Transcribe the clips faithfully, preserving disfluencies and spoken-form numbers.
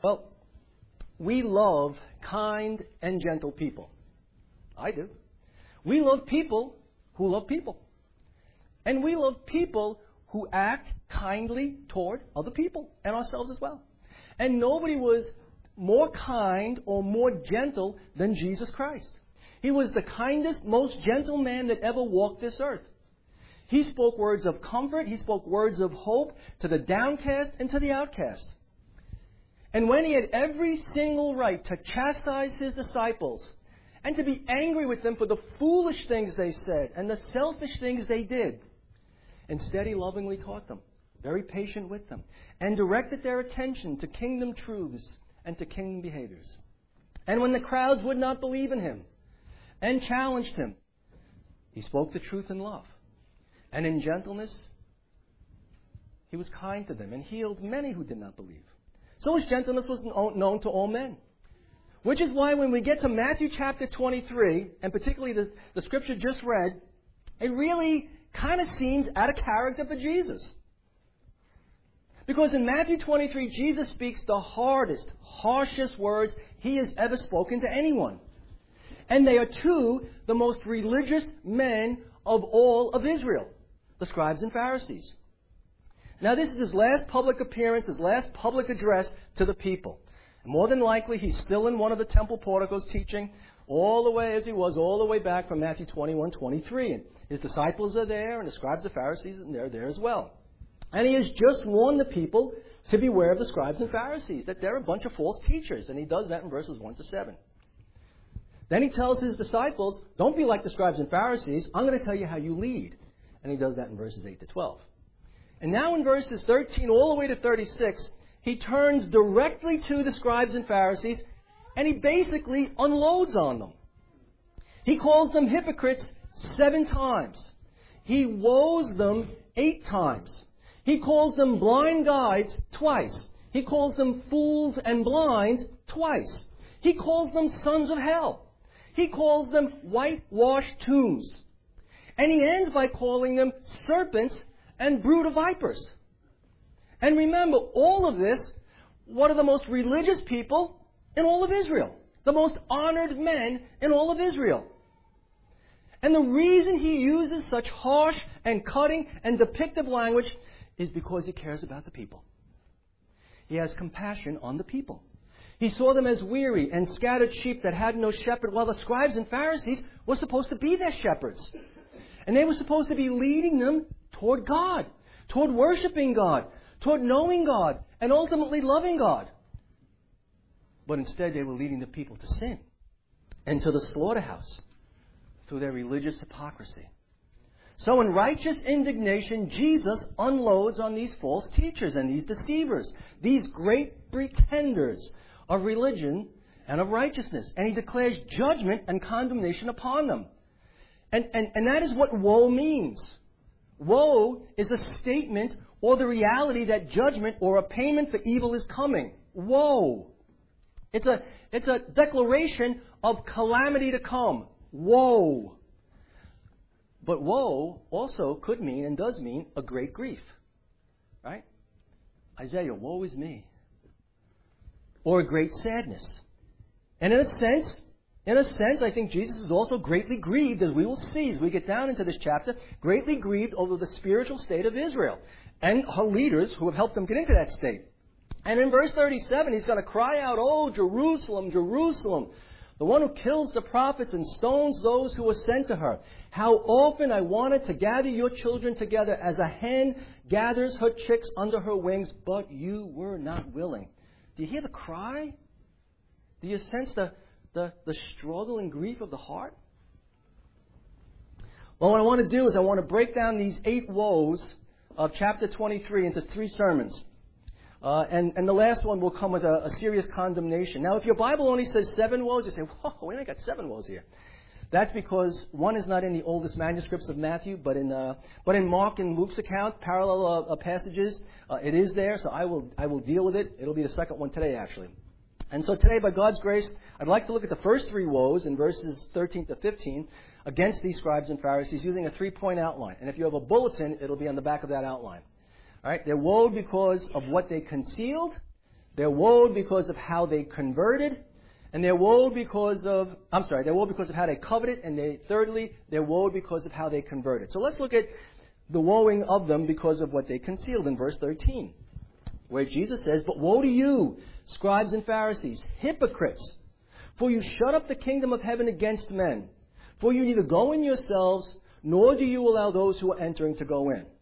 Well, we love kind and gentle people. I do. We love people who love people. And we love people who act kindly toward other people and ourselves as well. And nobody was more kind or more gentle than Jesus Christ. He was the kindest, most gentle man that ever walked this earth. He spoke words of comfort. He spoke words of hope to the downcast and to the outcast. And when he had every single right to chastise his disciples and to be angry with them for the foolish things they said and the selfish things they did, instead he lovingly taught them, very patient with them, and directed their attention to kingdom truths and to kingdom behaviors. And when the crowds would not believe in him and challenged him, he spoke the truth in love. And in gentleness, he was kind to them and healed many who did not believe. So his gentleness was known to all men. Which is why when we get to Matthew chapter twenty-three, and particularly the, the scripture just read, it really kind of seems out of character for Jesus. Because in Matthew twenty-three, Jesus speaks the hardest, harshest words he has ever spoken to anyone. And they are to the most religious men of all of Israel, the scribes and Pharisees. Now, this is his last public appearance, his last public address to the people. And more than likely, he's still in one of the temple porticos teaching all the way as he was, all the way back from Matthew twenty-one, twenty-three. And his disciples are there, and the scribes and Pharisees, and they're there as well. And he has just warned the people to beware of the scribes and Pharisees, that they're a bunch of false teachers. And he does that in verses one to seven. Then he tells his disciples, don't be like the scribes and Pharisees. I'm going to tell you how you lead. And he does that in verses eight to twelve. And now in verses thirteen all the way to thirty-six, he turns directly to the scribes and Pharisees, and he basically unloads on them. He calls them hypocrites seven times. He woes them eight times. He calls them blind guides twice. He calls them fools and blind twice. He calls them sons of hell. He calls them whitewashed tombs. And he ends by calling them serpents and brood of vipers. And remember, all of this, what are the most religious people in all of Israel? The most honored men in all of Israel. And the reason he uses such harsh and cutting and depictive language is because he cares about the people. He has compassion on the people. He saw them as weary and scattered sheep that had no shepherd, while the scribes and Pharisees were supposed to be their shepherds. And they were supposed to be leading them toward God, toward worshiping God, toward knowing God, and ultimately loving God. But instead they were leading the people to sin and to the slaughterhouse through their religious hypocrisy. So in righteous indignation, Jesus unloads on these false teachers and these deceivers, these great pretenders of religion and of righteousness. And he declares judgment and condemnation upon them. And, and, and that is what woe means. Woe is a statement or the reality that judgment or a payment for evil is coming. Woe. It's a, it's a declaration of calamity to come. Woe. But woe also could mean and does mean a great grief. Right? Isaiah, woe is me. Or a great sadness. And in a sense, in a sense, I think Jesus is also greatly grieved, as we will see as we get down into this chapter, greatly grieved over the spiritual state of Israel and her leaders who have helped them get into that state. And in verse thirty-seven, he's going to cry out, "Oh, Jerusalem, Jerusalem, the one who kills the prophets and stones those who are sent to her. How often I wanted to gather your children together as a hen gathers her chicks under her wings, but you were not willing." Do you hear the cry? Do you sense the, the, the struggle and grief of the heart? Well, what I want to do is I want to break down these eight woes of chapter twenty-three into three sermons. Uh, and, and the last one will come with a, a serious condemnation. Now, if your Bible only says seven woes, you say, whoa, we only got seven woes here. That's because one is not in the oldest manuscripts of Matthew, but in uh, but in Mark and Luke's account, parallel uh, uh, passages, uh, it is there. So I will I will deal with it. It'll be the second one today, actually. And so today, by God's grace, I'd like to look at the first three woes in verses thirteen to fifteen against these scribes and Pharisees using a three-point outline. And if you have a bulletin, it'll be on the back of that outline. All right, they're woe because of what they concealed, They're woe because of how they converted, and they're woe because of, I'm sorry, they're woe because of how they coveted, and they, thirdly, they're woe because of how they converted. So let's look at the woeing of them because of what they concealed in verse thirteen, where Jesus says, "But woe to you, scribes and Pharisees, hypocrites, for you shut up the kingdom of heaven against men. For you neither go in yourselves, nor do you allow those who are entering to go in."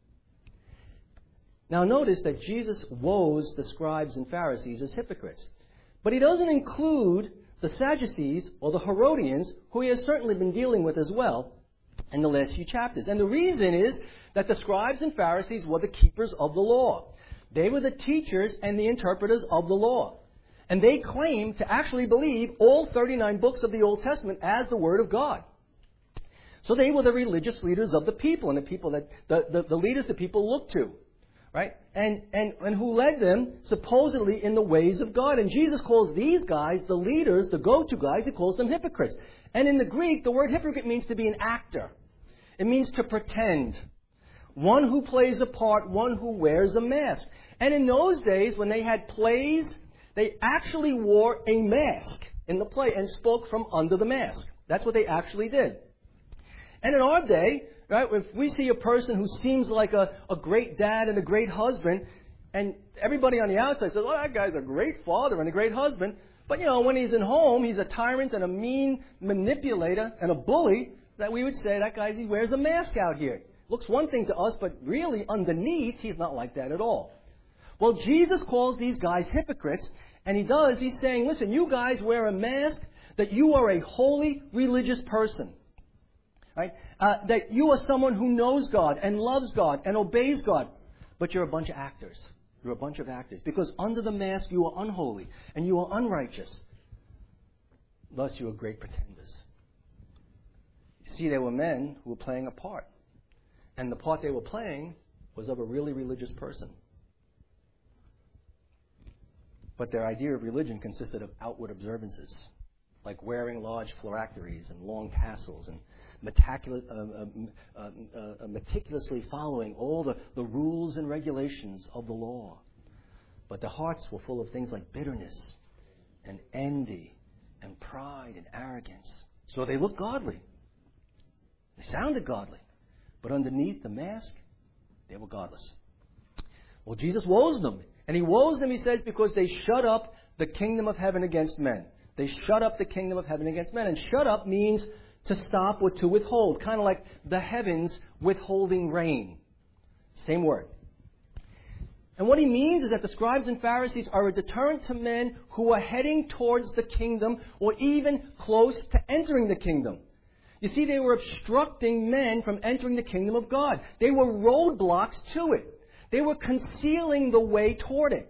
Now notice that Jesus woes the scribes and Pharisees as hypocrites. But he doesn't include the Sadducees or the Herodians, who he has certainly been dealing with as well in the last few chapters. And the reason is that the scribes and Pharisees were the keepers of the law. They were the teachers and the interpreters of the law. And they claimed to actually believe all thirty-nine books of the Old Testament as the Word of God. So they were the religious leaders of the people, and the people that the, the, the leaders the people looked to. Right? And, and, and who led them supposedly in the ways of God. And Jesus calls these guys, the leaders, the go-to guys, he calls them hypocrites. And in the Greek, the word hypocrite means to be an actor. It means to pretend. One who plays a part, one who wears a mask. And in those days, when they had plays, they actually wore a mask in the play and spoke from under the mask. That's what they actually did. And in our day, right, if we see a person who seems like a, a great dad and a great husband, and everybody on the outside says, "Well, that guy's a great father and a great husband," but, you know, when he's at home, he's a tyrant and a mean manipulator and a bully, that we would say, that guy, he wears a mask out here. Looks one thing to us, but really underneath, he's not like that at all. Well, Jesus calls these guys hypocrites, and he does, he's saying, listen, you guys wear a mask that you are a holy religious person. Right? Uh, that you are someone who knows God and loves God and obeys God. But you're a bunch of actors. You're a bunch of actors. Because under the mask you are unholy and you are unrighteous. Thus you are great pretenders. You see, there were men who were playing a part. And the part they were playing was of a really religious person. But their idea of religion consisted of outward observances, like wearing large phylacteries and long tassels and Meticulous, uh, uh, uh, uh, meticulously following all the, the rules and regulations of the law. But their hearts were full of things like bitterness and envy and pride and arrogance. So they looked godly. They sounded godly. But underneath the mask, they were godless. Well, Jesus woes them. And he woes them, he says, because they shut up the kingdom of heaven against men. They shut up the kingdom of heaven against men. And shut up means to stop or to withhold, kind of like the heavens withholding rain. Same word. And what he means is that the scribes and Pharisees are a deterrent to men who are heading towards the kingdom or even close to entering the kingdom. You see, they were obstructing men from entering the kingdom of God. They were roadblocks to it. They were concealing the way toward it.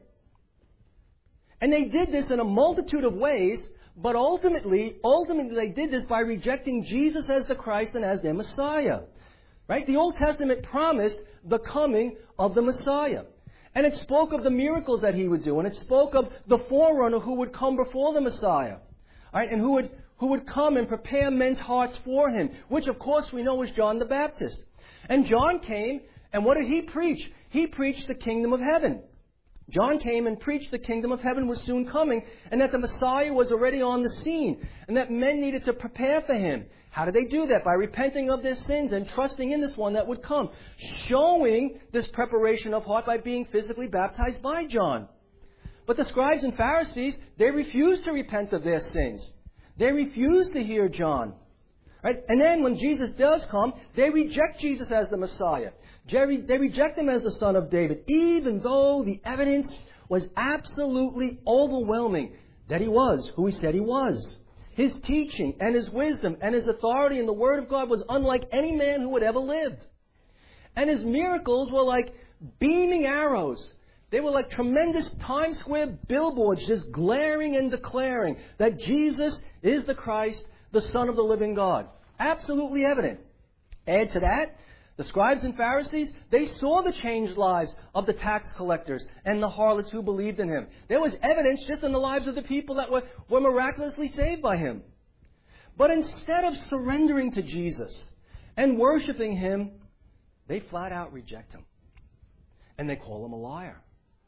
And they did this in a multitude of ways. But ultimately, ultimately they did this by rejecting Jesus as the Christ and as their Messiah. Right? The Old Testament promised the coming of the Messiah. And it spoke of the miracles that he would do. And it spoke of the forerunner who would come before the Messiah. Right? And who would, who would come and prepare men's hearts for him. Which, of course, we know was John the Baptist. And John came, and what did he preach? He preached the kingdom of heaven. John came and preached the kingdom of heaven was soon coming, and that the Messiah was already on the scene, and that men needed to prepare for him. How did they do that? By repenting of their sins and trusting in this one that would come. Showing this preparation of heart by being physically baptized by John. But the scribes and Pharisees, they refused to repent of their sins. They refused to hear John. Right? And then when Jesus does come, they reject Jesus as the Messiah. They reject him as the Son of David, even though the evidence was absolutely overwhelming that he was who he said he was. His teaching and his wisdom and his authority in the Word of God was unlike any man who had ever lived. And his miracles were like beaming arrows. They were like tremendous Times Square billboards just glaring and declaring that Jesus is the Christ, the Son of the living God. Absolutely evident. Add to that, the scribes and Pharisees, they saw the changed lives of the tax collectors and the harlots who believed in him. There was evidence just in the lives of the people that were, were miraculously saved by him. But instead of surrendering to Jesus and worshiping him, they flat out reject him. And they call him a liar.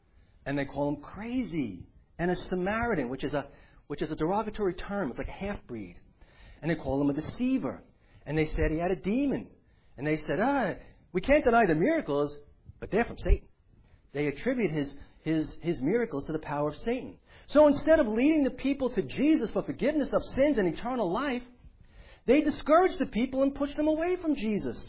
And they call him crazy. And a Samaritan, which is a, which is a derogatory term. It's like a half-breed. And they call him a deceiver. And they said he had a demon. And they said, ah, we can't deny the miracles, but they're from Satan. They attribute his, his, his miracles to the power of Satan. So instead of leading the people to Jesus for forgiveness of sins and eternal life, they discouraged the people and pushed them away from Jesus.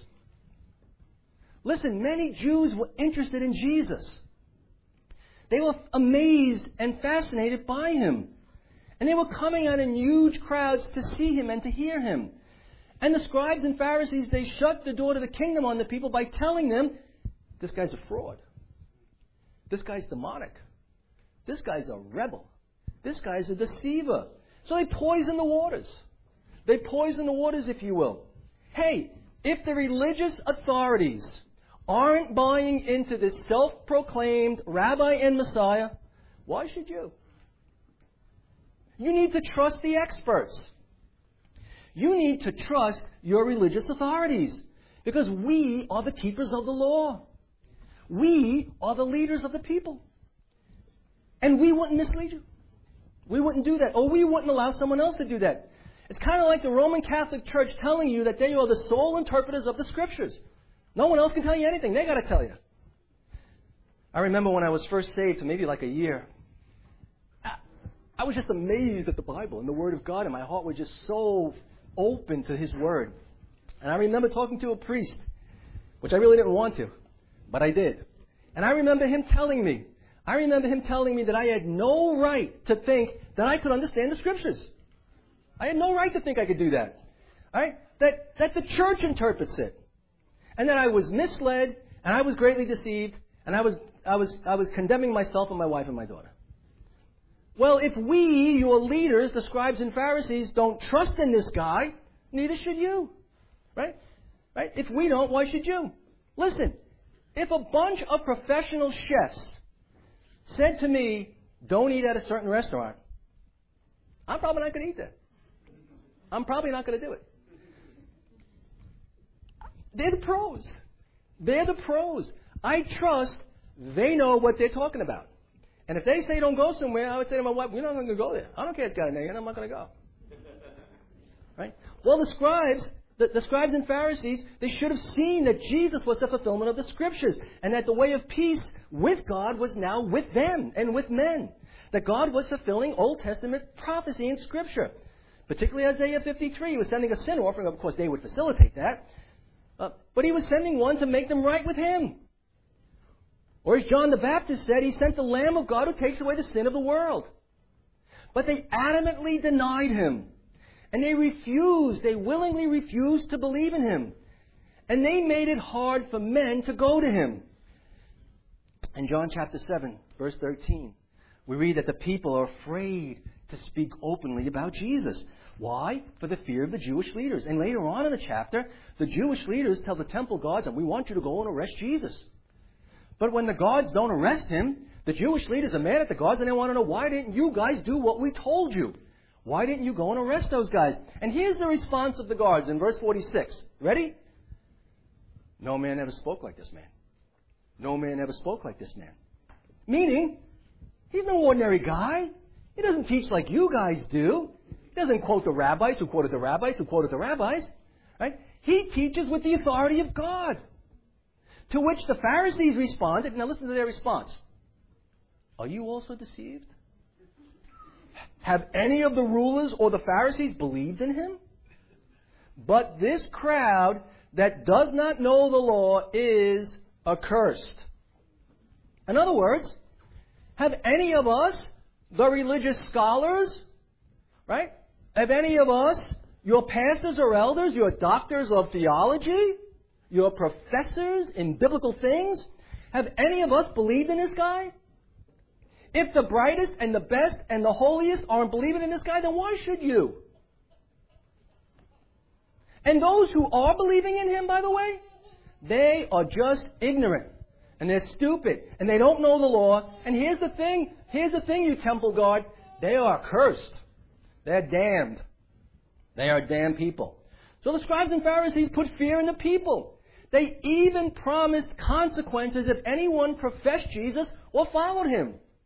Listen, many Jews were interested in Jesus. They were amazed and fascinated by him. And they were coming out in huge crowds to see him and to hear him. And the scribes and Pharisees, they shut the door to the kingdom on the people by telling them, this guy's a fraud. This guy's demonic. This guy's a rebel. This guy's a deceiver. So they poison the waters. They poison the waters, if you will. Hey, if the religious authorities aren't buying into this self-proclaimed rabbi and Messiah, why should you? You need to trust the experts. You need to trust your religious authorities, because we are the keepers of the law. We are the leaders of the people. And we wouldn't mislead you. We wouldn't do that. Or we wouldn't allow someone else to do that. It's kind of like the Roman Catholic Church telling you that they are the sole interpreters of the Scriptures. No one else can tell you anything. They got to tell you. I remember when I was first saved, for maybe like a year, I, I was just amazed at the Bible and the Word of God, and my heart was just so open to His Word. And I remember talking to a priest, which I really didn't want to, but I did. And I remember him telling me, I remember him telling me that I had no right to think that I could understand the Scriptures. I had no right to think I could do that. All right? That, that the church interprets it. And that I was misled, and I was greatly deceived, and I was, I was, I was condemning myself and my wife and my daughter. Well, if we, your leaders, the scribes and Pharisees, don't trust in this guy, neither should you. Right? Right? If we don't, why should you? Listen, if a bunch of professional chefs said to me, don't eat at a certain restaurant, I'm probably not going to eat there. I'm probably not going to do it. They're the pros. They're the pros. I trust they know what they're talking about. And if they say don't go somewhere, I would say to my wife, we're not going to go there. I don't care if it's got a name, I'm not going to go. Right? Well, the scribes, the, the scribes and Pharisees, they should have seen that Jesus was the fulfillment of the Scriptures, and that the way of peace with God was now with them and with men. That God was fulfilling Old Testament prophecy in Scripture. Particularly Isaiah fifty-three. He was sending a sin offering. Of course, they would facilitate that. Uh, but he was sending one to make them right with him. Or as John the Baptist said, he sent the Lamb of God who takes away the sin of the world. But they adamantly denied him. And they refused, they willingly refused to believe in him. And they made it hard for men to go to him. In John chapter seven, verse thirteen, we read that the people are afraid to speak openly about Jesus. Why? For the fear of the Jewish leaders. And later on in the chapter, the Jewish leaders tell the temple guards, and we want you to go and arrest Jesus. But when the guards don't arrest him, the Jewish leaders are mad at the guards, and they want to know, why didn't you guys do what we told you? Why didn't you go and arrest those guys? And here's the response of the guards in verse forty-six. Ready? No man ever spoke like this man. No man ever spoke like this man. Meaning, he's no ordinary guy. He doesn't teach like you guys do. He doesn't quote the rabbis who quoted the rabbis who quoted the rabbis. Right? He teaches with the authority of God. To which the Pharisees responded. Now listen to their response. Are you also deceived? Have any of the rulers or the Pharisees believed in him? But this crowd that does not know the law is accursed. In other words, have any of us, the religious scholars, right? Have any of us, your pastors or elders, your doctors of theology, your professors in biblical things, have any of us believed in this guy? If the brightest and the best and the holiest aren't believing in this guy, then why should you? And those who are believing in him, by the way, they are just ignorant. And they're stupid. And they don't know the law. And here's the thing. Here's the thing, you temple guard. They are cursed. They're damned. They are damned people. So the scribes and Pharisees put fear in the people. They even promised consequences if anyone professed Jesus or followed him.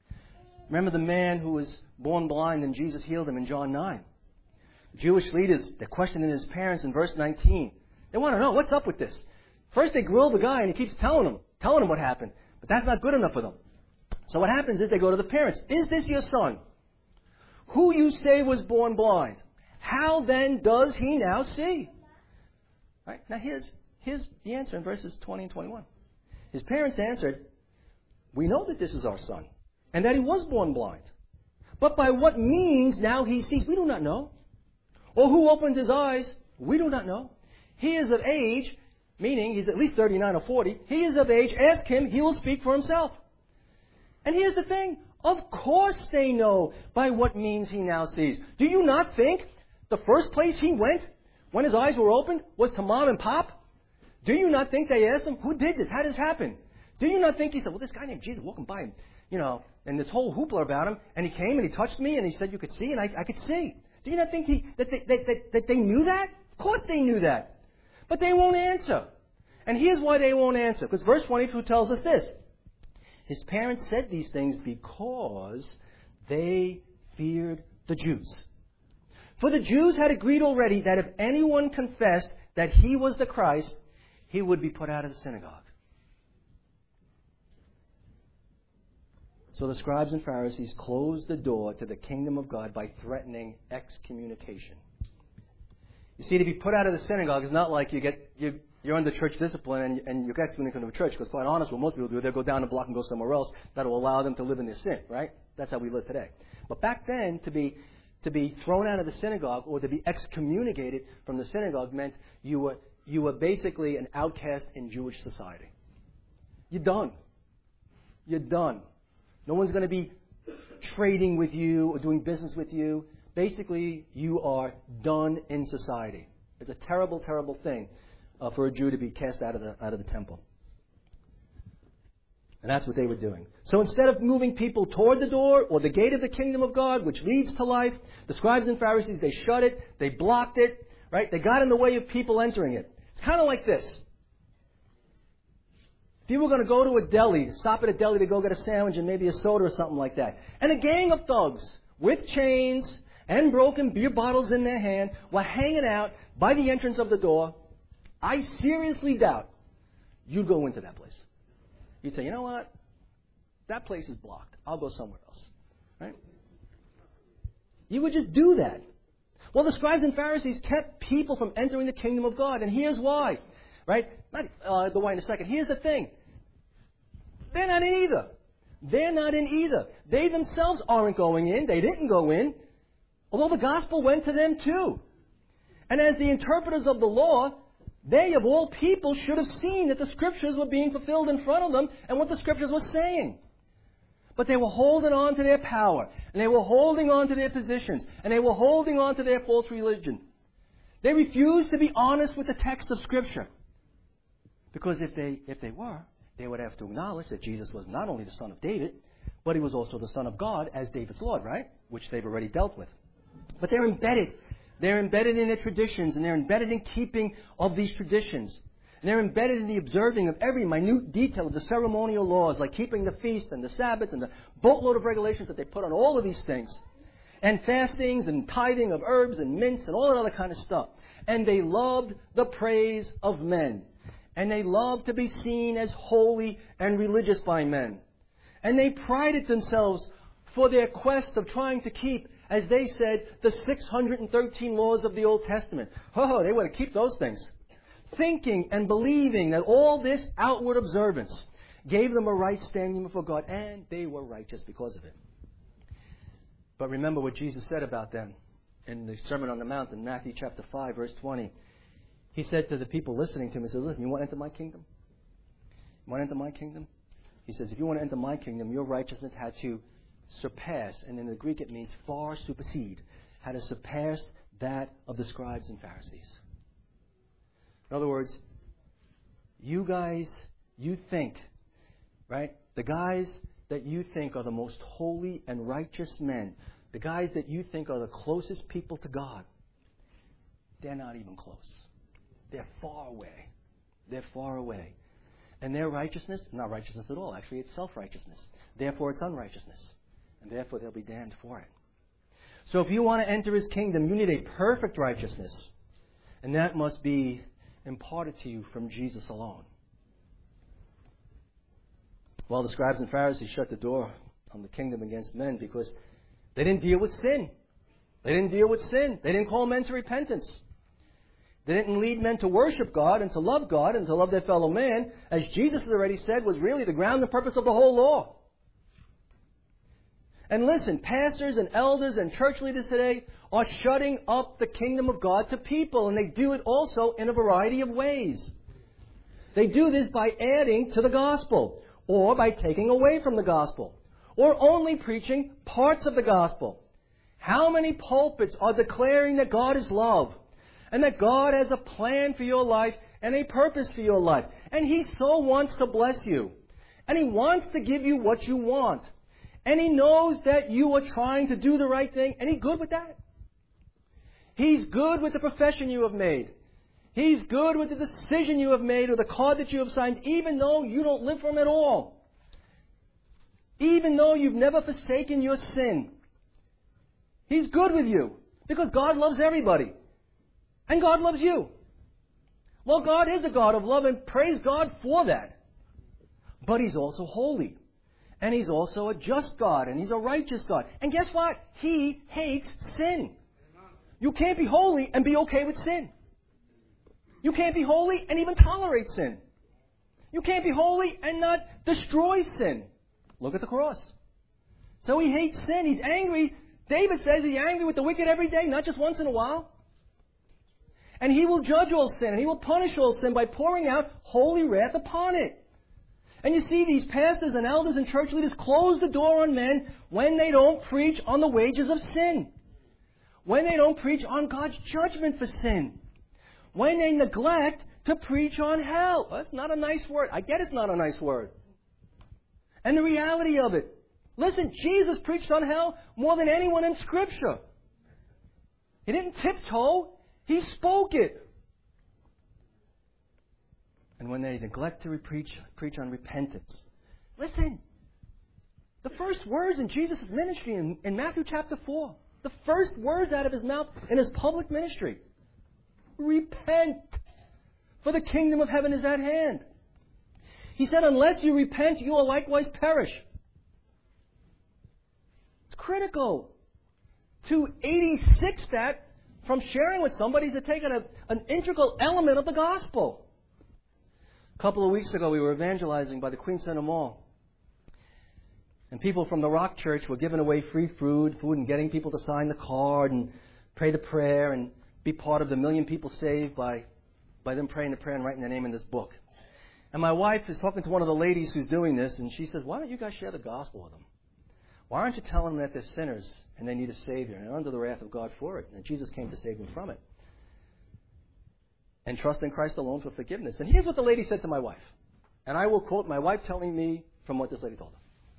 Remember the man who was born blind and Jesus healed him in John nine. The Jewish leaders, they're questioning his parents in verse nineteen. They want to know, what's up with this? First they grill the guy and he keeps telling them, telling them what happened. But that's not good enough for them. So what happens is they go to the parents. Is this your son, who you say was born blind? How then does he now see? Right? Now here's, here's the answer in verses twenty and twenty-one. His parents answered, we know that this is our son, and that he was born blind. But by what means now he sees, we do not know. Or who opened his eyes, we do not know. He is of age, meaning he's at least thirty-nine or forty. He is of age. Ask him, he will speak for himself. And here's the thing. Of course they know by what means he now sees. Do you not think the first place he went when his eyes were opened was to mom and pop? Do you not think they asked him, who did this? How did this happen? Do you not think he said, well, this guy named Jesus walking by him, you know, and this whole hoopla about him, and he came and he touched me and he said you could see, and I, I could see. Do you not think he, that, they, that, that, that they knew that? Of course they knew that. But they won't answer. And here's why they won't answer. Because verse twenty-two tells us this. His parents said these things because they feared the Jews. For the Jews had agreed already that if anyone confessed that he was the Christ, he would be put out of the synagogue. So the scribes and Pharisees closed the door to the kingdom of God by threatening excommunication. You see, to be put out of the synagogue is not like you get, you, you're under church discipline and, and you're excommunicated from the church, because quite honest, what most people do, they'll go down the block and go somewhere else that will allow them to live in their sin, right? That's how we live today. But back then, to be, to be thrown out of the synagogue or to be excommunicated from the synagogue meant you were, you were basically an outcast in Jewish society. You're done. You're done. No one's going to be trading with you or doing business with you. Basically, you are done in society. It's a terrible, terrible thing uh, for a Jew to be cast out of the out of the temple. And that's what they were doing. So instead of moving people toward the door or the gate of the kingdom of God, which leads to life, the scribes and Pharisees, they shut it, they blocked it, right? They got in the way of people entering it. It's kind of like this. If you were going to go to a deli, stop at a deli to go get a sandwich and maybe a soda or something like that, and a gang of thugs with chains and broken beer bottles in their hand were hanging out by the entrance of the door, I seriously doubt you'd go into that place. You'd say, you know what? That place is blocked. I'll go somewhere else. Right? You would just do that. Well, the scribes and Pharisees kept people from entering the kingdom of God, and here's why. Right? Not uh, the why in a second. Here's the thing. They're not in either. They're not in either. They themselves aren't going in. They didn't go in. Although the gospel went to them too. And as the interpreters of the law, they of all people should have seen that the scriptures were being fulfilled in front of them and what the scriptures were saying. But they were holding on to their power. And they were holding on to their positions. And they were holding on to their false religion. They refused to be honest with the text of Scripture. Because if they, if they were, they would have to acknowledge that Jesus was not only the Son of David, but He was also the Son of God as David's Lord, right? Which they've already dealt with. But they're embedded. They're embedded in their traditions, and they're embedded in keeping of these traditions. And they're embedded in the observing of every minute detail of the ceremonial laws, like keeping the feast and the Sabbath and the boatload of regulations that they put on all of these things. And fastings and tithing of herbs and mints and all that other kind of stuff. And they loved the praise of men. And they loved to be seen as holy and religious by men. And they prided themselves for their quest of trying to keep, as they said, the six hundred thirteen laws of the Old Testament. Oh, they want to keep those things. Thinking and believing that all this outward observance gave them a right standing before God, and they were righteous because of it. But remember what Jesus said about them in the Sermon on the Mount in Matthew chapter five, verse twenty. He said to the people listening to him, he said, listen, you want to enter my kingdom? You want to enter my kingdom? He says, if you want to enter my kingdom, your righteousness had to surpass, and in the Greek it means far supersede, had to surpass that of the scribes and Pharisees. In other words, you guys, you think, right? The guys that you think are the most holy and righteous men, the guys that you think are the closest people to God, they're not even close. They're far away. They're far away. And their righteousness, not righteousness at all, actually it's self-righteousness. Therefore it's unrighteousness. and therefore they'll be damned for it. So if you want to enter His kingdom, you need a perfect righteousness, and that must be imparted to you from Jesus alone. Well, the scribes and Pharisees shut the door on the kingdom against men because they didn't deal with sin. They didn't deal with sin. They didn't call men to repentance. They didn't lead men to worship God and to love God and to love their fellow man, as Jesus has already said was really the ground and purpose of the whole law. And listen, pastors and elders and church leaders today are shutting up the kingdom of God to people, and they do it also in a variety of ways. They do this by adding to the gospel, or by taking away from the gospel, or only preaching parts of the gospel. How many pulpits are declaring that God is love, and that God has a plan for your life and a purpose for your life, and He so wants to bless you, and He wants to give you what you want, and He knows that you are trying to do the right thing, and He's good with that. He's good with the profession you have made. He's good with the decision you have made or the card that you have signed, even though you don't live for Him at all. Even though you've never forsaken your sin. He's good with you because God loves everybody. And God loves you. Well, God is a God of love, and praise God for that. But He's also holy. And He's also a just God, and He's a righteous God. And guess what? He hates sin. You can't be holy and be okay with sin. You can't be holy and even tolerate sin. You can't be holy and not destroy sin. Look at the cross. So He hates sin. He's angry. David says He's angry with the wicked every day, not just once in a while. And He will judge all sin, and He will punish all sin by pouring out holy wrath upon it. And you see, these pastors and elders and church leaders close the door on men when they don't preach on the wages of sin. When they don't preach on God's judgment for sin. When they neglect to preach on hell. Well, that's not a nice word. I get it's not a nice word. And the reality of it. Listen, Jesus preached on hell more than anyone in Scripture. He didn't tiptoe. He spoke it. And when they neglect to preach, preach on repentance. Listen. The first words in Jesus' ministry in, in Matthew chapter four. The first words out of His mouth in His public ministry. Repent, for the kingdom of heaven is at hand. He said, unless you repent, you will likewise perish. It's critical. To eighty-six that from sharing with somebody to take an, an integral element of the gospel. A couple of weeks ago, we were evangelizing by the Queen Center Mall. And people from the Rock Church were giving away free food, food and getting people to sign the card and pray the prayer and be part of the million people saved by, by them praying the prayer and writing their name in this book. And my wife is talking to one of the ladies who's doing this, and she says, why don't you guys share the gospel with them? Why aren't you telling them that they're sinners and they need a Savior and they're under the wrath of God for it, and Jesus came to save them from it? And trust in Christ alone for forgiveness. And here's what the lady said to my wife. And I will quote my wife telling me from what this lady told her.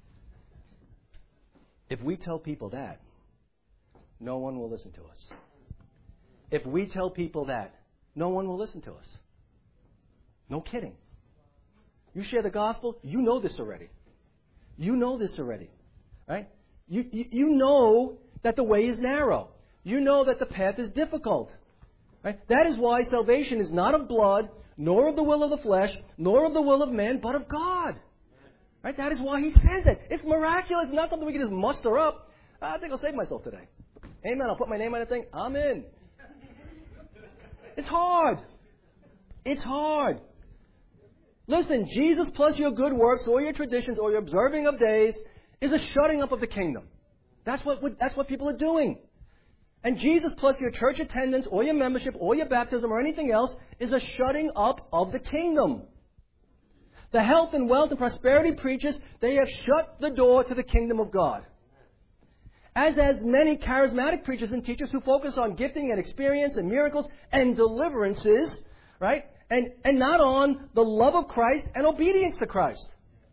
If we tell people that, no one will listen to us. If we tell people that, no one will listen to us. No kidding. You share the gospel, you know this already. You know this already. Right? You, you, you know that the way is narrow. You know that the path is difficult. Right? That is why salvation is not of blood, nor of the will of the flesh, nor of the will of man, but of God. Right? That is why He says it. It's miraculous, not something we can just muster up. I think I'll save myself today. Amen. I'll put my name on that thing. I'm in. It's hard. It's hard. Listen, Jesus plus your good works or your traditions or your observing of days is a shutting up of the kingdom. That's what, that's what people are doing. And Jesus plus your church attendance or your membership or your baptism or anything else is a shutting up of the kingdom. The health and wealth and prosperity preachers, they have shut the door to the kingdom of God. As as many charismatic preachers and teachers who focus on gifting and experience and miracles and deliverances, right? And, and not on the love of Christ and obedience to Christ.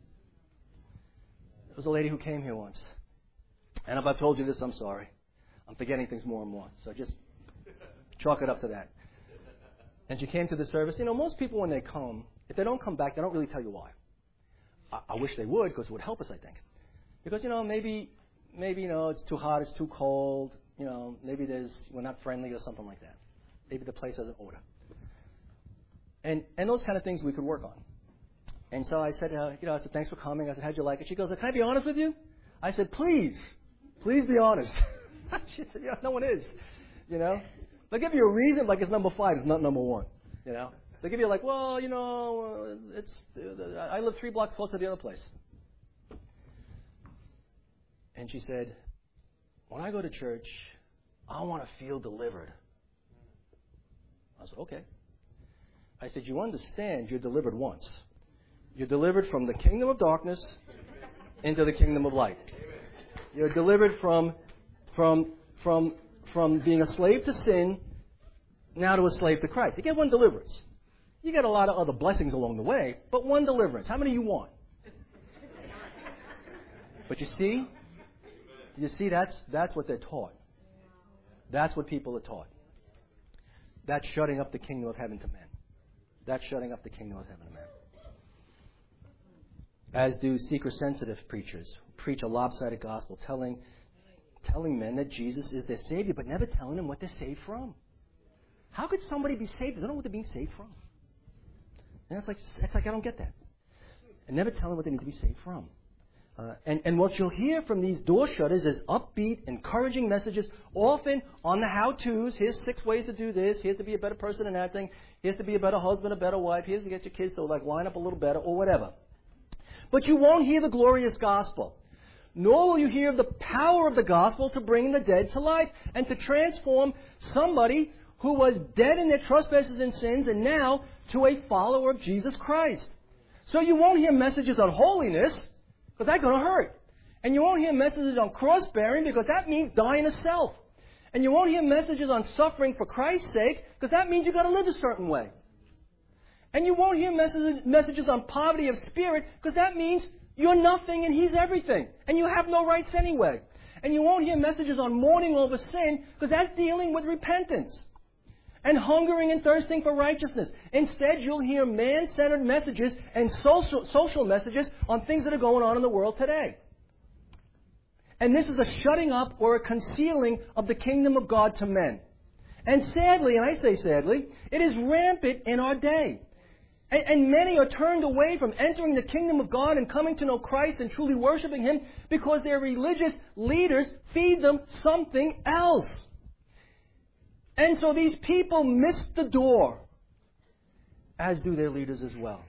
There was a lady who came here once. And if I've told you this, I'm sorry. I'm forgetting things more and more. So just chalk it up to that. And she came to the service. You know, most people when they come, if they don't come back, they don't really tell you why. I, I wish they would, because it would help us, I think. Because, you know, maybe maybe, you know, it's too hot, it's too cold, you know, maybe there's, we're not friendly or something like that. Maybe the place has an odor. And, and those kind of things we could work on. And so I said, uh, you know, I said, thanks for coming. I said, how'd you like it? She goes, can I be honest with you? I said, please, please be honest. She said, yeah, no one is, you know. They'll give you a reason like it's number five, it's not number one, you know. They'll give you like, well, you know, it's uh, I live three blocks closer to the other place. And she said, when I go to church, I want to feel delivered. I said, okay. I said, you understand you're delivered once. You're delivered from the kingdom of darkness into the kingdom of light. You're delivered from from from from being a slave to sin now to a slave to Christ. You get one deliverance. You get a lot of other blessings along the way, but one deliverance. How many you want? But you see, you see that's that's what they're taught. That's what people are taught. That's shutting up the kingdom of heaven to men. That's shutting up the kingdom of heaven to men. As do seeker-sensitive preachers who preach a lopsided gospel, telling telling men that Jesus is their Savior, but never telling them what they're saved from. How could somebody be saved? They don't know what they're being saved from. And it's like, it's like I don't get that. And never tell them what they need to be saved from. Uh, and, and what you'll hear from these door shutters is upbeat, encouraging messages, often on the how-tos. Here's six ways to do this. Here's to be a better person in that thing. Here's to be a better husband, a better wife. Here's to get your kids to like line up a little better or whatever. But you won't hear the glorious gospel. Nor will you hear of the power of the gospel to bring the dead to life and to transform somebody who was dead in their trespasses and sins and now to a follower of Jesus Christ. So you won't hear messages on holiness, because that's going to hurt. And you won't hear messages on cross-bearing, because that means dying to self. And you won't hear messages on suffering for Christ's sake, because that means you've got to live a certain way. And you won't hear messages, messages on poverty of spirit, because that means you're nothing and He's everything. And you have no rights anyway. And you won't hear messages on mourning over sin, because that's dealing with repentance. And hungering and thirsting for righteousness. Instead, you'll hear man-centered messages and social, social messages on things that are going on in the world today. And this is a shutting up or a concealing of the kingdom of God to men. And sadly, and I say sadly, it is rampant in our day. And, and many are turned away from entering the kingdom of God and coming to know Christ and truly worshiping Him because their religious leaders feed them something else. And so these people miss the door, as do their leaders as well.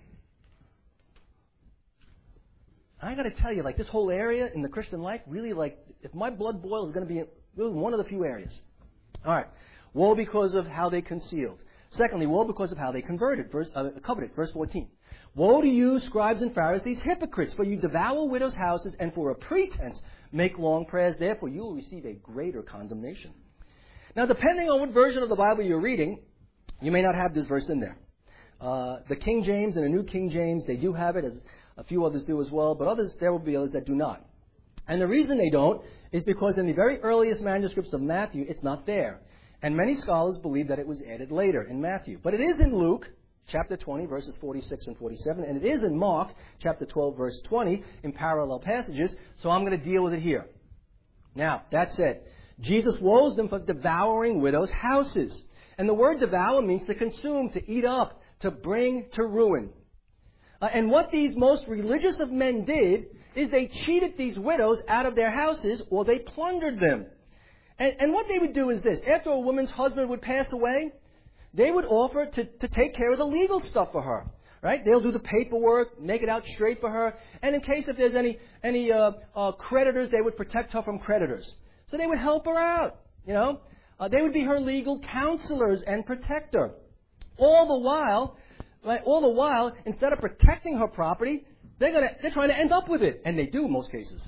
I got to tell you, like this whole area in the Christian life, really, like if my blood boils, is going to be really one of the few areas. All right, woe because of how they concealed. Secondly, woe because of how they converted. Verse, uh, coveted. Verse fourteen. Woe to you, scribes and Pharisees, hypocrites! For you devour widows' houses, and for a pretense make long prayers. Therefore, you will receive a greater condemnation. Now, depending on what version of the Bible you're reading, you may not have this verse in there. Uh, the King James and the New King James, they do have it, as a few others do as well, but others, there will be others that do not. And the reason they don't is because in the very earliest manuscripts of Matthew, it's not there. And many scholars believe that it was added later in Matthew. But it is in Luke, chapter twenty, verses forty-six and forty-seven, and it is in Mark, chapter twelve, verse twenty, in parallel passages, so I'm going to deal with it here. Now, that said, Jesus woes them for devouring widows' houses. And the word devour means to consume, to eat up, to bring to ruin. Uh, and what these most religious of men did is they cheated these widows out of their houses or they plundered them. And, and what they would do is this. After a woman's husband would pass away, they would offer to, to take care of the legal stuff for her. Right? They'll do the paperwork, make it out straight for her. And in case if there's any, any uh, uh, creditors, they would protect her from creditors. So they would help her out, you know. Uh, they would be her legal counselors and protect her. All the while, like, all the while, instead of protecting her property, they're gonna they're trying to end up with it, and they do in most cases.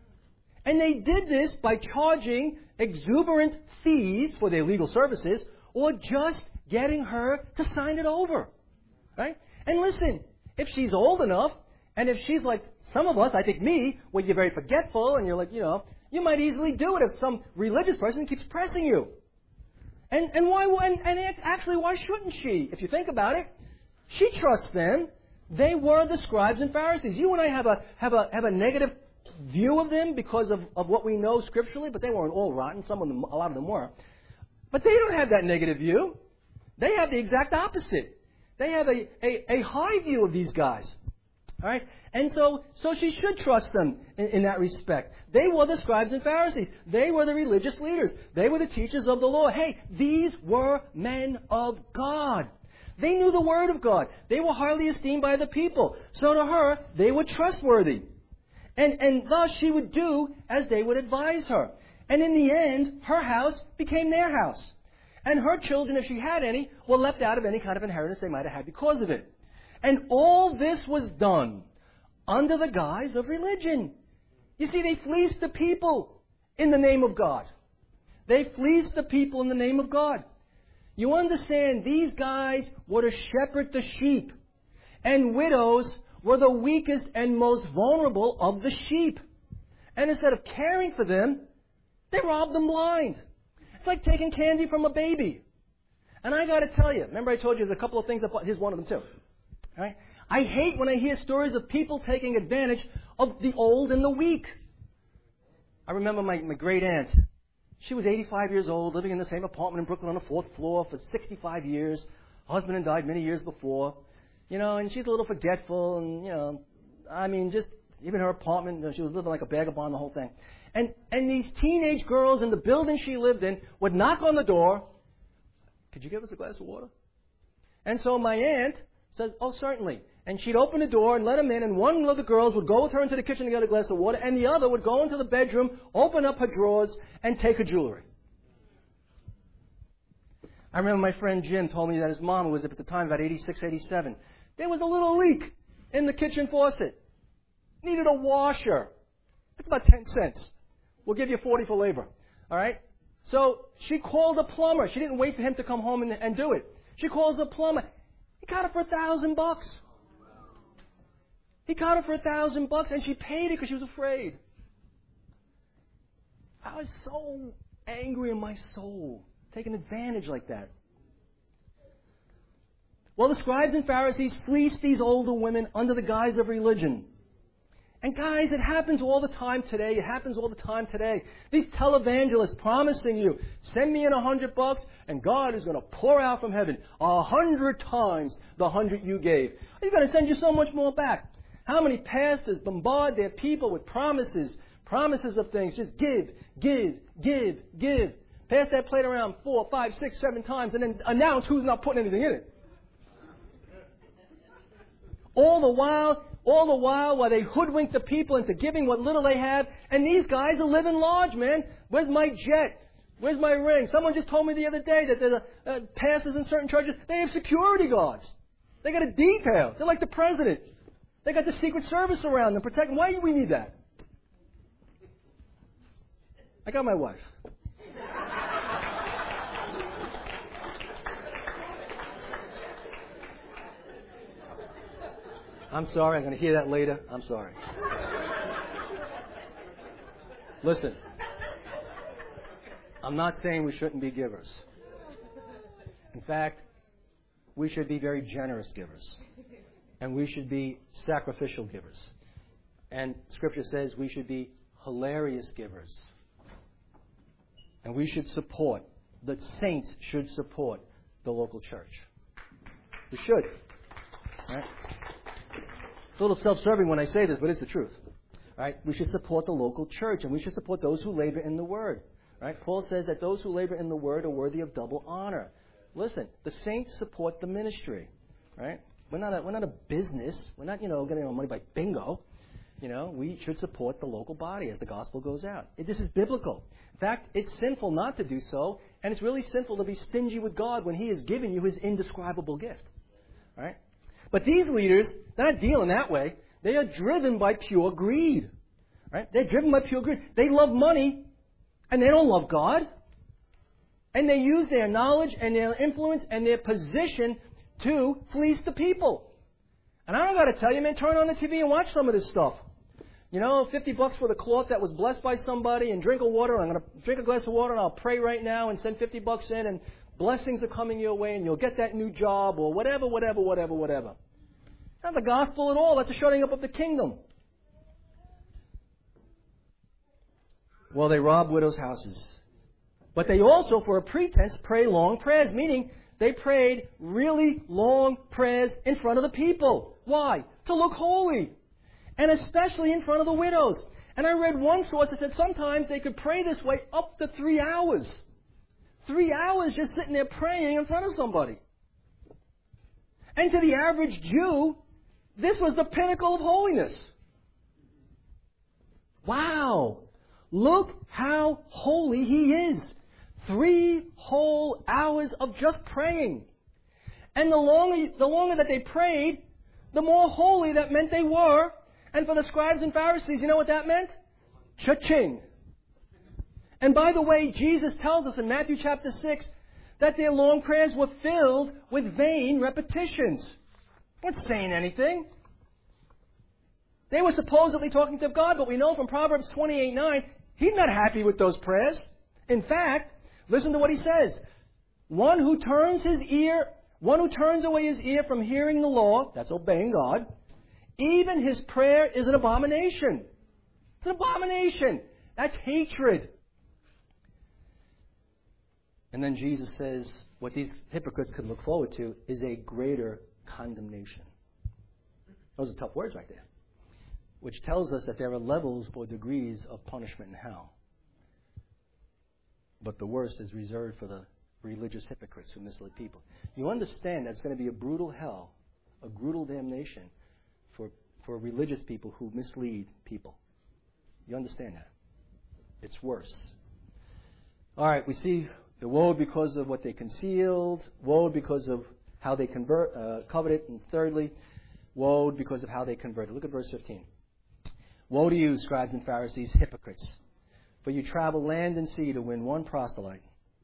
And they did this by charging exuberant fees for their legal services, or just getting her to sign it over, right? And listen, if she's old enough, and if she's like some of us, I think me, where you're very forgetful, and you're like, you know. You might easily do it if some religious person keeps pressing you. And and why and, and actually why shouldn't she? If you think about it, she trusts them. They were the scribes and Pharisees. You and I have a have a have a negative view of them because of, of what we know scripturally, but they weren't all rotten. Some of them, a lot of them were. But they don't have that negative view. They have the exact opposite. They have a, a, a high view of these guys. All right? And so, so she should trust them in, in that respect. They were the scribes and Pharisees. They were the religious leaders. They were the teachers of the law. Hey, these were men of God. They knew the Word of God. They were highly esteemed by the people. So to her, they were trustworthy. And, and thus she would do as they would advise her. And in the end, her house became their house. And her children, if she had any, were left out of any kind of inheritance they might have had because of it. And all this was done under the guise of religion. You see, they fleeced the people in the name of God. They fleeced the people in the name of God. You understand, these guys were to shepherd the sheep. And widows were the weakest and most vulnerable of the sheep. And instead of caring for them, they robbed them blind. It's like taking candy from a baby. And I got to tell you, remember I told you there's a couple of things, that, here's one of them too. Right? I hate when I hear stories of people taking advantage of the old and the weak. I remember my, my great aunt. She was eighty-five years old, living in the same apartment in Brooklyn on the fourth floor for sixty-five years. Her husband had died many years before. You know, and she's a little forgetful, and, you know, I mean, just even her apartment, you know, she was living like a vagabond, the whole thing. And, and these teenage girls in the building she lived in would knock on the door. Could you give us a glass of water? And so my aunt says, oh, certainly. And she'd open the door and let them in, and one of the girls would go with her into the kitchen to get a glass of water, and the other would go into the bedroom, open up her drawers, and take her jewelry. I remember my friend Jim told me that his mom was, at the time, about eighty-six, eighty-seven. There was a little leak in the kitchen faucet. Needed a washer. It's about ten cents. We'll give you forty for labor. All right? So she called a plumber. She didn't wait for him to come home and, and do it. She calls a plumber. He got it for a thousand bucks. He got it for a thousand bucks, and she paid it because she was afraid. I was so angry in my soul, taking advantage like that. Well, the scribes and Pharisees fleeced these older women under the guise of religion. And guys, it happens all the time today. It happens all the time today. These televangelists promising you, send me in a hundred bucks, and God is going to pour out from heaven a hundred times the hundred you gave. He's going to send you so much more back. How many pastors bombard their people with promises, promises of things? Just give, give, give, give. Pass that plate around four, five, six, seven times, and then announce who's not putting anything in it. All the while, all the while, while they hoodwink the people into giving what little they have, and these guys are living large, man. Where's my jet? Where's my ring? Someone just told me the other day that there's a, uh, pastors in certain churches, they have security guards. They got a detail. They're like the president. They got the Secret Service around them protecting. Why do we need that? I got my wife. I'm sorry. I'm going to hear that later. I'm sorry. Listen. I'm not saying we shouldn't be givers. In fact, we should be very generous givers. And we should be sacrificial givers. And Scripture says we should be hilarious givers. And we should support, the saints should support the local church. We should. Right? It's a little self-serving when I say this, but it's the truth. Right? We should support the local church, and we should support those who labor in the Word. Right? Paul says that those who labor in the Word are worthy of double honor. Listen, the saints support the ministry. Right? We're not a, we're not a business. We're not, you know, getting our money by bingo. You know, we should support the local body as the gospel goes out. It, this is biblical. In fact, it's sinful not to do so, and it's really sinful to be stingy with God when He has given you His indescribable gift. All right? But these leaders, they're not dealing that way. They are driven by pure greed. Right? They're driven by pure greed. They love money, and they don't love God. And they use their knowledge and their influence and their position to fleece the people. And I don't got to tell you, man, turn on the T V and watch some of this stuff. You know, fifty bucks for the cloth that was blessed by somebody, and drink of water. I'm going to drink a glass of water, and I'll pray right now and send fifty bucks in, and blessings are coming your way, and you'll get that new job, or whatever, whatever, whatever, whatever. Not the gospel at all. That's the shutting up of the kingdom. Well, they rob widows' houses. But they also, for a pretense, pray long prayers, meaning they prayed really long prayers in front of the people. Why? To look holy. And especially in front of the widows. And I read one source that said sometimes they could pray this way up to three hours. Three hours just sitting there praying in front of somebody. And to the average Jew, this was the pinnacle of holiness. Wow! Look how holy he is. Three whole hours of just praying. And the longer, the longer that they prayed, the more holy that meant they were. And for the scribes and Pharisees, you know what that meant? Cha-ching. And by the way, Jesus tells us in Matthew chapter six that their long prayers were filled with vain repetitions. They weren't saying anything. They were supposedly talking to God, but we know from Proverbs twenty-eight nine, he's not happy with those prayers. In fact, listen to what he says. One who turns his ear, one who turns away his ear from hearing the law, that's obeying God, even his prayer is an abomination. It's an abomination. That's hatred. And then Jesus says what these hypocrites could look forward to is a greater condemnation. Those are tough words right there. Which tells us that there are levels or degrees of punishment in hell. But the worst is reserved for the religious hypocrites who mislead people. You understand that it's going to be a brutal hell, a brutal damnation for, for religious people who mislead people. You understand that? It's worse. All right, we see the woe because of what they concealed, woe because of how they convert, uh, coveted, and thirdly, woe because of how they converted. Look at verse fifteen. Woe to you, scribes and Pharisees, hypocrites, for you travel land and sea to win one proselyte.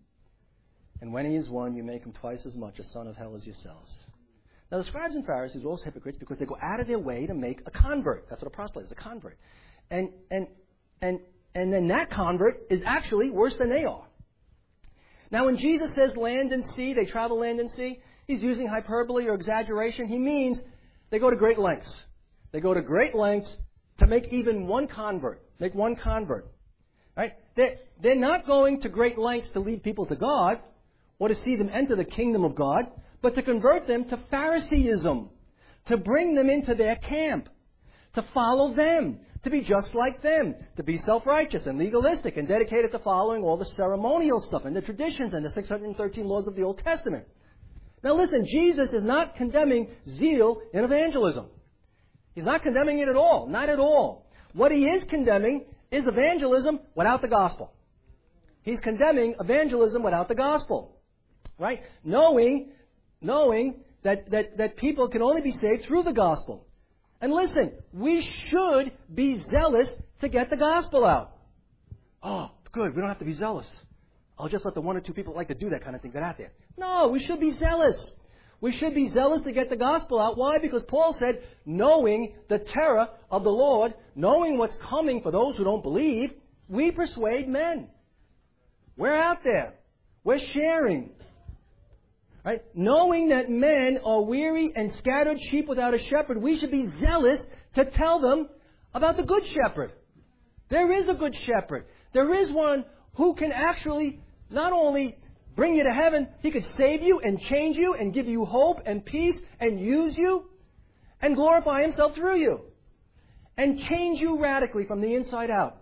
And when he is won, you make him twice as much a son of hell as yourselves. Now, the scribes and Pharisees are also hypocrites because they go out of their way to make a convert. That's what a proselyte is, a convert. And, and, and, and then that convert is actually worse than they are. Now, when Jesus says land and sea, they travel land and sea, he's using hyperbole or exaggeration. He means they go to great lengths. They go to great lengths to make even one convert. Make one convert. Right? They're, they're not going to great lengths to lead people to God or to see them enter the kingdom of God, but to convert them to Phariseeism, to bring them into their camp, to follow them, to be just like them, to be self-righteous and legalistic and dedicated to following all the ceremonial stuff and the traditions and the six hundred thirteen laws of the Old Testament. Now listen, Jesus is not condemning zeal in evangelism. He's not condemning it at all. Not at all. What he is condemning is evangelism without the gospel. He's condemning evangelism without the gospel. Right? Knowing, knowing that, that, that people can only be saved through the gospel. And listen, we should be zealous to get the gospel out. Oh, good, we don't have to be zealous. I'll just let the one or two people that like to do that kind of thing get out there. No, we should be zealous. We should be zealous to get the gospel out. Why? Because Paul said, knowing the terror of the Lord, knowing what's coming for those who don't believe, we persuade men. We're out there. We're sharing. Right? Knowing that men are weary and scattered sheep without a shepherd, we should be zealous to tell them about the good shepherd. There is a good shepherd. There is one who can actually not only bring you to heaven, he could save you and change you and give you hope and peace and use you and glorify himself through you and change you radically from the inside out.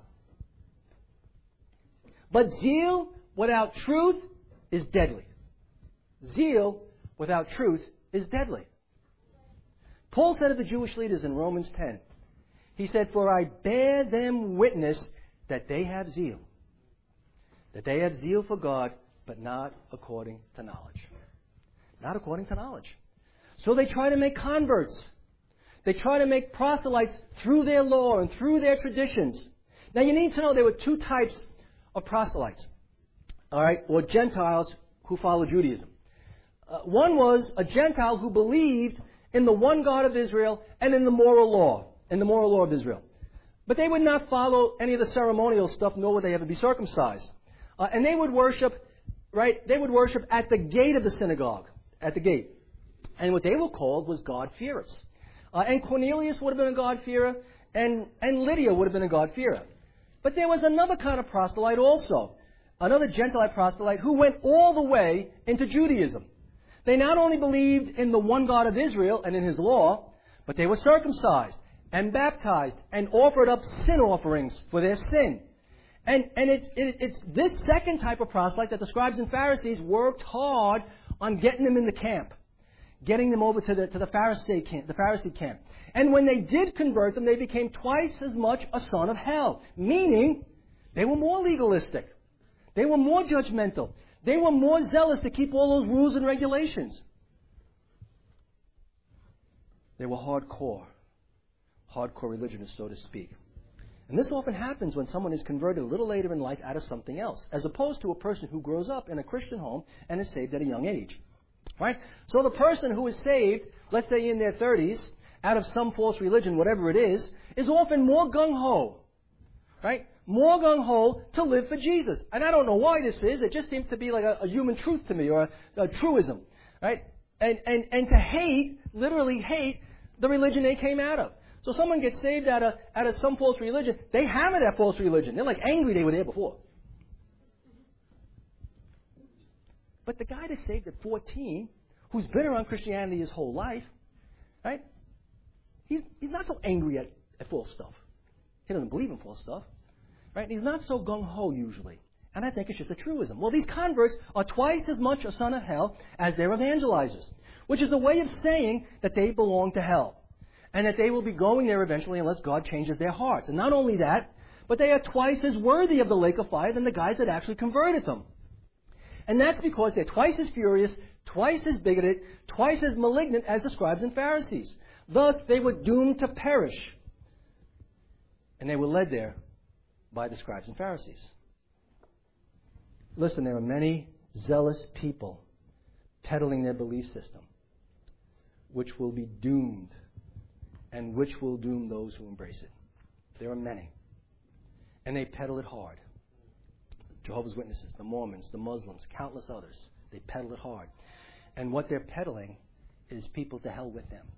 But zeal without truth is deadly. Zeal without truth is deadly. Paul said of the Jewish leaders in Romans ten, he said, for I bear them witness that they have zeal. That they have zeal for God, but not according to knowledge. Not according to knowledge. So they try to make converts. They try to make proselytes through their law and through their traditions. Now you need to know there were two types of proselytes. All right, or Gentiles who follow Judaism. Uh, one was a Gentile who believed in the one God of Israel and in the moral law, in the moral law of Israel. But they would not follow any of the ceremonial stuff, nor would they ever be circumcised. Uh, and they would worship, right, they would worship at the gate of the synagogue, at the gate. And what they were called was God-fearers. Uh, and Cornelius would have been a God-fearer, and, and Lydia would have been a God-fearer. But there was another kind of proselyte also, another Gentile proselyte who went all the way into Judaism. They not only believed in the one God of Israel and in His law, but they were circumcised and baptized and offered up sin offerings for their sin. And, and it, it, it's this second type of proselyte that the scribes and Pharisees worked hard on getting them in the camp, getting them over to the, to the Pharisee camp, the Pharisee camp. And when they did convert them, they became twice as much a son of hell, meaning they were more legalistic. They were more judgmental. They were more zealous to keep all those rules and regulations. They were hardcore, hardcore religionists, so to speak. And this often happens when someone is converted a little later in life out of something else, as opposed to a person who grows up in a Christian home and is saved at a young age. Right? So the person who is saved, let's say in their thirties, out of some false religion, whatever it is, is often more gung-ho. Right? More gung-ho to live for Jesus. And I don't know why this is. It just seems to be like a, a human truth to me, or a, a truism. Right? And, and, and to hate, literally hate, the religion they came out of. So someone gets saved out of, out of some false religion, they hammer that false religion. They're like angry they were there before. But the guy that's saved at fourteen, who's been around Christianity his whole life, right? He's, he's not so angry at, at false stuff. He doesn't believe in false stuff. Right? He's not so gung-ho usually. And I think it's just a truism. Well, these converts are twice as much a son of hell as their evangelizers, which is a way of saying that they belong to hell. And that they will be going there eventually unless God changes their hearts. And not only that, but they are twice as worthy of the lake of fire than the guys that actually converted them. And that's because they're twice as furious, twice as bigoted, twice as malignant as the scribes and Pharisees. Thus, they were doomed to perish. And they were led there by the scribes and Pharisees. Listen, there are many zealous people peddling their belief system, which will be doomed, and which will doom those who embrace it. There are many. And they peddle it hard. Jehovah's Witnesses, the Mormons, the Muslims, countless others. They peddle it hard. And what they're peddling is people to hell with them.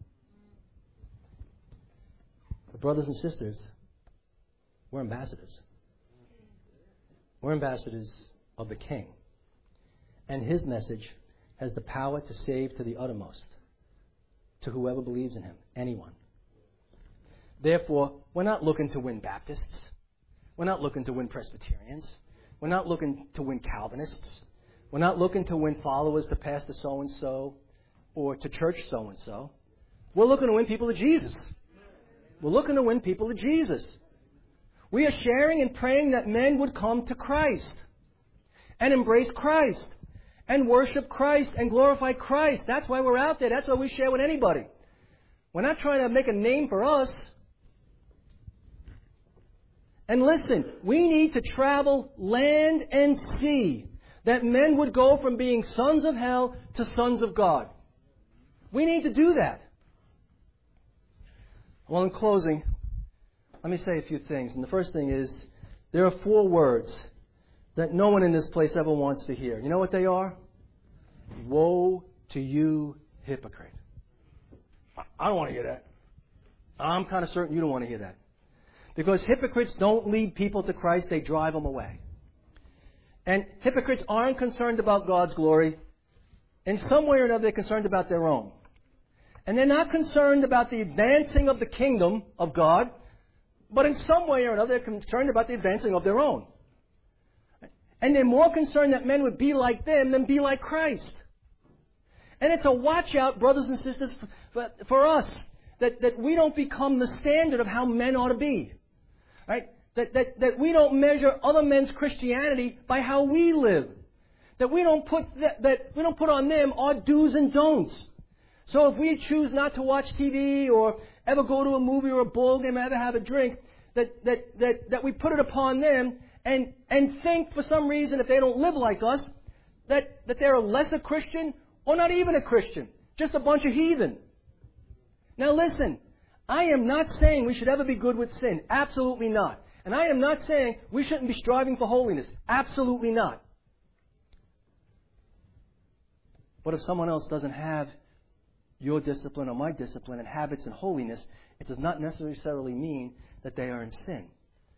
But brothers and sisters, we're ambassadors. We're ambassadors of the King. And His message has the power to save to the uttermost, to whoever believes in Him, anyone. Therefore, we're not looking to win Baptists. We're not looking to win Presbyterians. We're not looking to win Calvinists. We're not looking to win followers to pastor so-and-so or to church so-and-so. We're looking to win people to Jesus. We're looking to win people to Jesus. We are sharing and praying that men would come to Christ and embrace Christ and worship Christ and glorify Christ. That's why we're out there. That's why we share with anybody. We're not trying to make a name for us. And listen, we need to travel land and sea, that men would go from being sons of hell to sons of God. We need to do that. Well, in closing, let me say a few things. And the first thing is, there are four words that no one in this place ever wants to hear. You know what they are? Woe to you, hypocrite. I don't want to hear that. I'm kind of certain you don't want to hear that. Because hypocrites don't lead people to Christ, they drive them away. And hypocrites aren't concerned about God's glory. In some way or another, they're concerned about their own. And they're not concerned about the advancing of the kingdom of God, but in some way or another, they're concerned about the advancing of their own. And they're more concerned that men would be like them than be like Christ. And it's a watch out, brothers and sisters, for, for us, that, that we don't become the standard of how men ought to be. Right? That, that, that we don't measure other men's Christianity by how we live. That we don't put that, that we don't put on them our do's and don'ts. So if we choose not to watch T V or ever go to a movie or a ball game, ever have a drink, that, that, that, that we put it upon them and, and think for some reason if they don't live like us, that, that they're a lesser Christian or not even a Christian. Just a bunch of heathen. Now listen, I am not saying we should ever be good with sin. Absolutely not. And I am not saying we shouldn't be striving for holiness. Absolutely not. But if someone else doesn't have your discipline or my discipline and habits and holiness, it does not necessarily mean that they are in sin.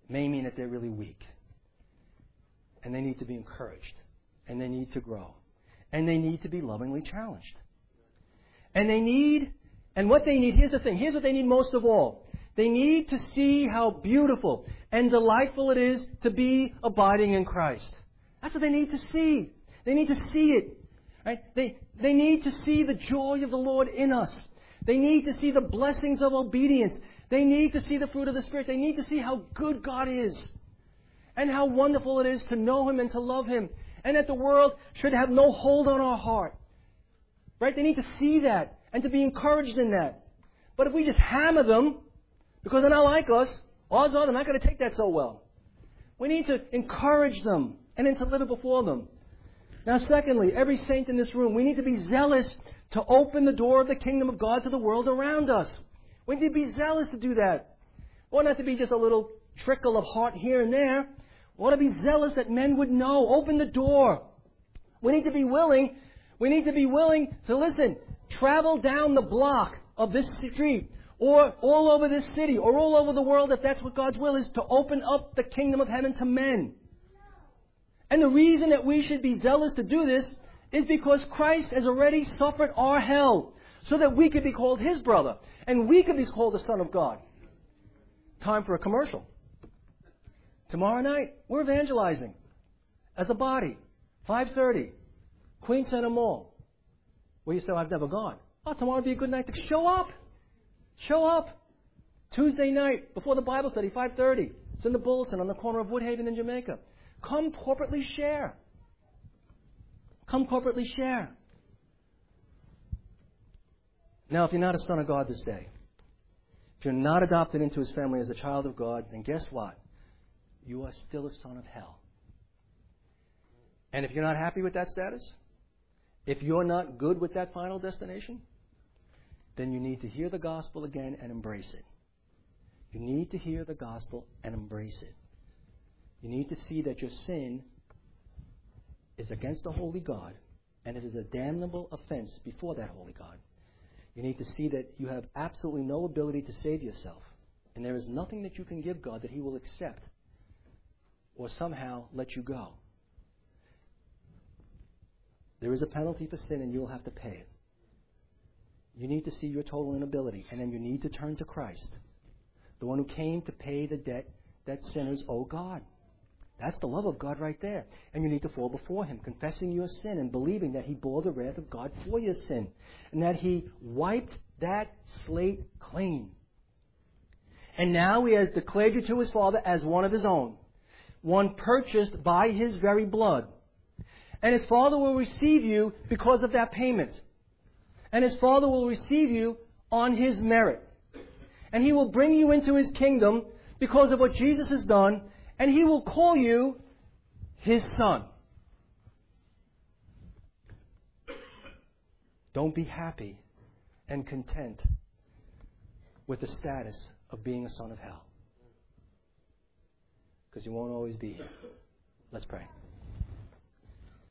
It may mean that they're really weak. And they need to be encouraged. And they need to grow. And they need to be lovingly challenged. And they need, and what they need, here's the thing, here's what they need most of all. They need to see how beautiful and delightful it is to be abiding in Christ. That's what they need to see. They need to see it. Right? They, they need to see the joy of the Lord in us. They need to see the blessings of obedience. They need to see the fruit of the Spirit. They need to see how good God is. And how wonderful it is to know Him and to love Him. And that the world should have no hold on our heart. Right? They need to see that and to be encouraged in that. But if we just hammer them because they're not like us, odds are they're not going to take that so well. We need to encourage them and then to live it before them. Now, secondly, every saint in this room, we need to be zealous to open the door of the kingdom of God to the world around us. We need to be zealous to do that. We want not to be just a little trickle of heart here and there. We want to be zealous that men would know. Open the door. We need to be willing. We need to be willing to listen. Travel down the block of this street, or all over this city, or all over the world, if that's what God's will is, to open up the kingdom of heaven to men. And the reason that we should be zealous to do this is because Christ has already suffered our hell, so that we could be called His brother, and we could be called the Son of God. Time for a commercial. Tomorrow night, we're evangelizing as a body. five thirty, Queen Center Mall. Well, you say, I've never gone. Oh, tomorrow would be a good night to show up. Show up. Tuesday night, before the Bible study, five thirty. It's in the bulletin on the corner of Woodhaven and Jamaica. Come corporately share. Come corporately share. Now, if you're not a son of God this day, if you're not adopted into His family as a child of God, then guess what? You are still a son of hell. And if you're not happy with that status, if you're not good with that final destination, then you need to hear the gospel again and embrace it. You need to hear the gospel and embrace it. You need to see that your sin is against a holy God, and it is a damnable offense before that holy God. You need to see that you have absolutely no ability to save yourself, and there is nothing that you can give God that He will accept or somehow let you go. There is a penalty for sin, and you will have to pay it. You need to see your total inability, and then you need to turn to Christ, the one who came to pay the debt that sinners owe God. That's the love of God right there. And you need to fall before Him, confessing your sin and believing that He bore the wrath of God for your sin, and that He wiped that slate clean. And now He has declared you to His Father as one of His own, one purchased by His very blood. And His Father will receive you because of that payment. And His Father will receive you on His merit. And He will bring you into His kingdom because of what Jesus has done, and He will call you His son. Don't be happy and content with the status of being a son of hell, because you won't always be here. Let's pray.